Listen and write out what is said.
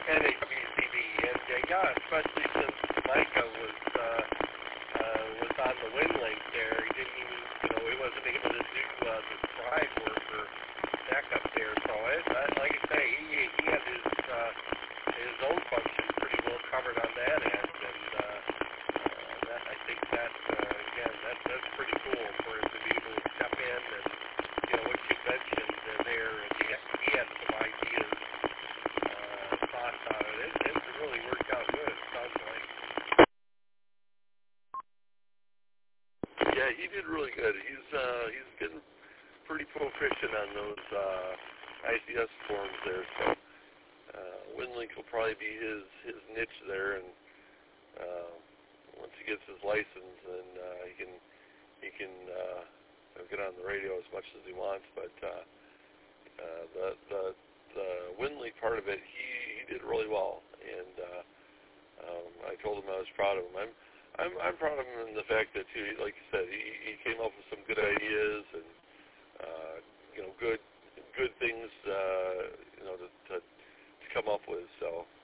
And WCB, and yeah, especially since Micah was on the WinLink there, he didn't even, he wasn't able to do the scribe work for backup there. So like I say, he had his own function pretty well covered on that end, and that, I think that again that's pretty cool for him to be able to step in and what you mentioned there, and he had some ideas. Thoughts on it. It really worked out good, it sounds like. Yeah, he did really good. He's getting pretty proficient on those ICS forms there, so WinLink will probably be his niche there, and once he gets his license, then he can get on the radio as much as he wants. But the WinLink part of it, he did really well, and I told him I was proud of him. I'm proud of him in the fact that, too, like you said, he came up with some good ideas and good things to come up with. So